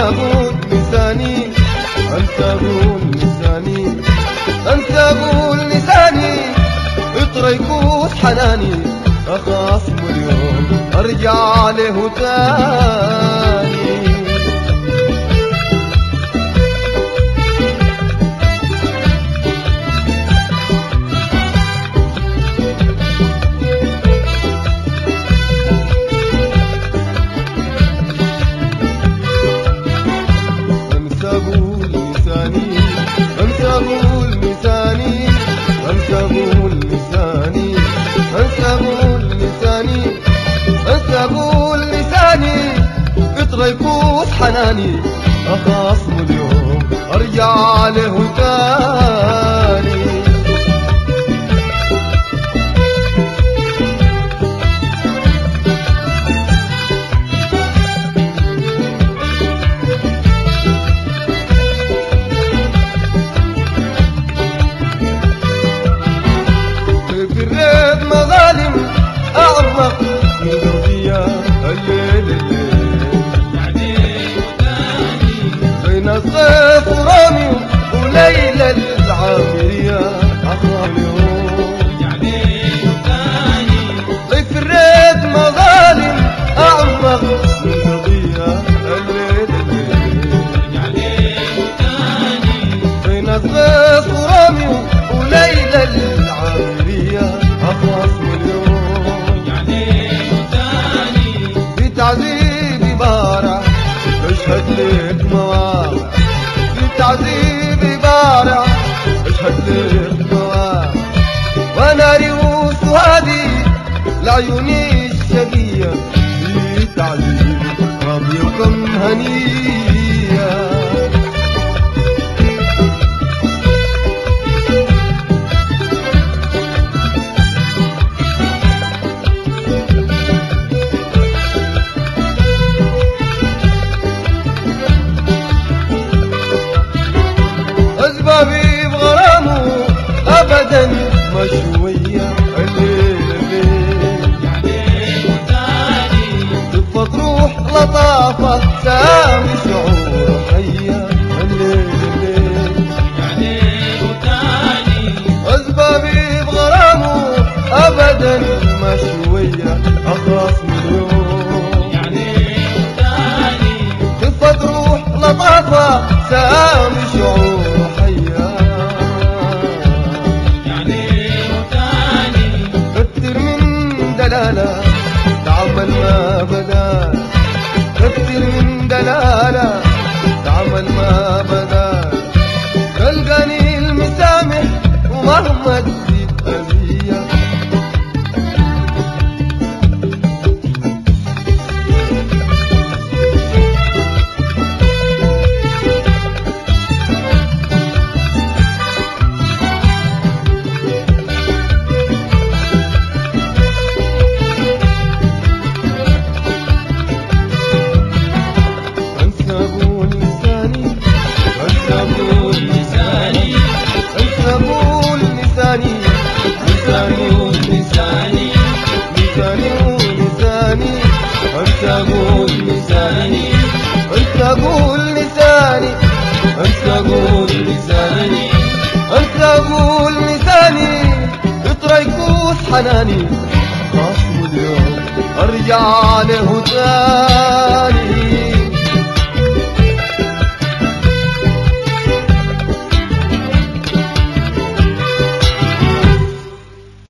أقول لساني أنسى أقول لساني أنسى أقول لساني اطرى يكوس حناني أخاصم اليوم أرجع له تاني يكوس حناني أخاصم اليوم أرجع له تاني في الريب مظالم أعمق من قضية الليل الصيف ورامي وليلى العامرية أخوان اليوم ضيف الريد مظالم أعمق من قضية الليل بين الصيف ورامي وليلى العامرية أخوان اليوم في تعذيبي بارع اشهد لك مواقع في تعذيبي بارع اشهد لك مواقع وناري وسهادي لعيوني الشقية في تعذيبي راضي وكم هنية أسبابي بغرامه أبدا مشوية الليل تبقى تروح لطافة سامي شعور حية الليل أسبابي بغرامه أبدا مشوية أخاص مليون تبقى تروح لطافة سامي شعور تعمل ما بدا كثر من دلالة تعمل ما بدا تلقاني المسامح ومهما تزيد أذية أنت أقول لساني اطرى يكوس حناني خاصم اليوم أرجع له تاني